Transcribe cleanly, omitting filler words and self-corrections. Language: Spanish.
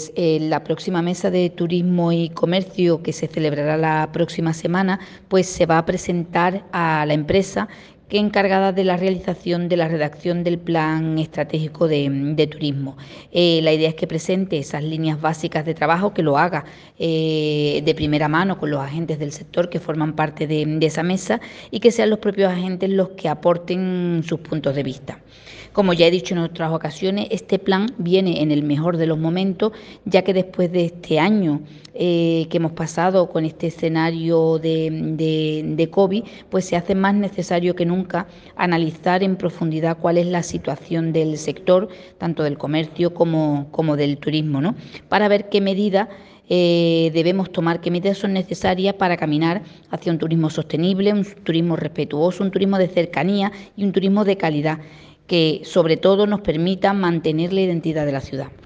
La próxima mesa de turismo y comercio que se celebrará la próxima semana, pues se va a presentar a la empresa que es encargada de la realización de la redacción del plan estratégico de turismo. La idea es que presente esas líneas básicas de trabajo, que lo haga de primera mano con los agentes del sector que forman parte de esa mesa y que sean los propios agentes los que aporten sus puntos de vista. Como ya he dicho en otras ocasiones, este plan viene en el mejor de los momentos, ya que después de este año que hemos pasado con este escenario de COVID, pues se hace más necesario que nunca analizar en profundidad cuál es la situación del sector, tanto del comercio como del turismo, ¿no? Para ver qué medidas debemos tomar, qué medidas son necesarias para caminar hacia un turismo sostenible, un turismo respetuoso, un turismo de cercanía y un turismo de calidad, que sobre todo nos permita mantener la identidad de la ciudad.